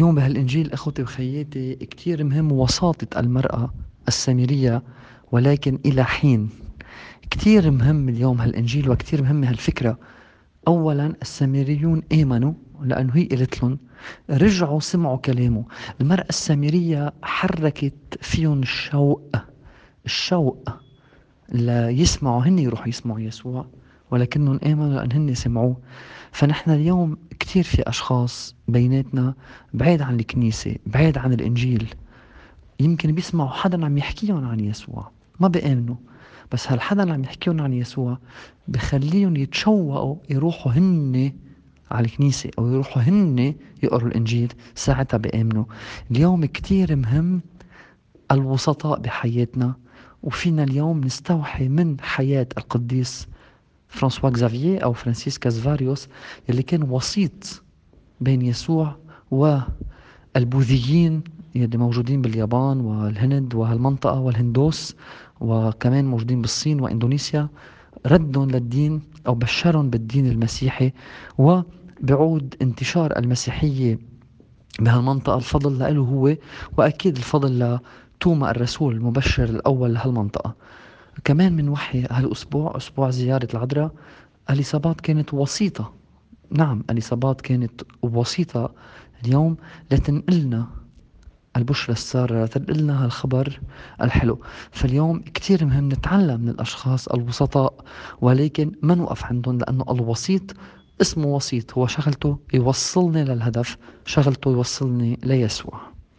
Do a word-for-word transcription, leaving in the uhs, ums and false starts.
اليوم بهالإنجيل أخوتي وخياتي كتير مهم وساطة المرأة السامرية، ولكن إلى حين. كتير مهم اليوم هالإنجيل وكتير مهمة هالفكرة. أولا السامريون آمنوا لأنه هي قالت لهم، رجعوا سمعوا كلامه. المرأة السامرية حركت فيهم الشوق الشوق ليسمعوا، هن يروحوا يسمعوا يسوع، ولكنهم آمنوا لأن هن سمعوه. فنحن اليوم كتير في أشخاص بيناتنا بعيد عن الكنيسة، بعيد عن الإنجيل، يمكن بيسمعوا حدا عم يحكيهم عن يسوع ما بيآمنوا، بس هالحدا اللي عم يحكيهم عن يسوع بخليهم يتشوقوا يروحوا هن على الكنيسة أو يروحوا هن يقروا الإنجيل، ساعتها بيآمنوا. اليوم كتير مهم الوسطاء بحياتنا، وفينا اليوم نستوحي من حياة القديس فرانسوا كزافييه أو فرانسيس كازفاريوس، يلي كان وسيط بين يسوع والبوذيين يلي موجودين باليابان والهند وهالمنطقة والهندوس، وكمان موجودين بالصين وإندونيسيا. ردهم للدين أو بشرهم بالدين المسيحي، وبعود انتشار المسيحية بهالمنطقة. الفضل له هو، وأكيد الفضل لتوما الرسول المبشر الأول لهالمنطقة. كمان من وحي هالأسبوع، أسبوع زيارة العذراء، أليصابات كانت وسيطة. نعم، أليصابات كانت وسيطة اليوم لتنقلنا البشرى السارة، لتنقلنا هالخبر الحلو. فاليوم كتير مهم نتعلم من الأشخاص الوسطاء، ولكن ما نوقف عندهم، لأنه الوسيط اسمه وسيط، هو شغلته يوصلني للهدف، شغلته يوصلني ليسوع.